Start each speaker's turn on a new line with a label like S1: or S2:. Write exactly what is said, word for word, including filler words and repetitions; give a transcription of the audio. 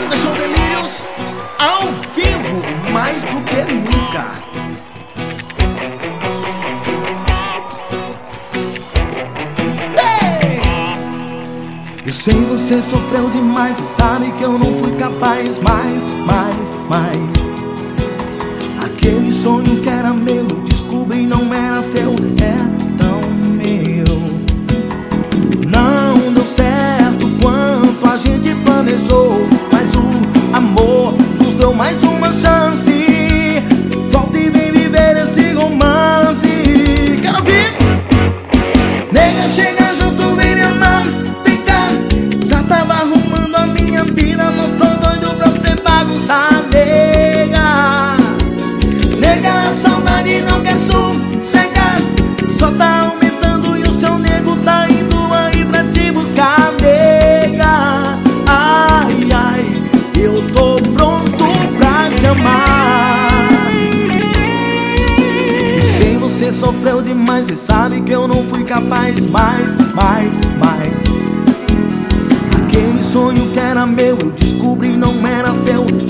S1: Banda Show Delírios, ao vivo, mais do que nunca. Hey! Eu sei você sofreu demais, e sabe que eu não fui capaz mais, mais, mais. Aquele sonho que era meu, eu descobri não era seu, é tão meu. Não deu certo quanto a gente planejou, mas o amor nos deu mais uma chance. Volta e vem viver esse romance. Quero ouvir! Nega, chega junto, vem me amar, vem cá. Já tava arrumando a minha vida, nós tô doido pra você bagunçar, nega. Nega, a saudade não quer sossegar, só tá aumentando e o seu nego tá indo aí pra te buscar, nega. Ai, ai, eu tô pronto pra te amar. E sei você sofreu demais e sabe que eu não fui capaz mais, mais, mais. Aquele sonho que era meu, eu descobri não era seu.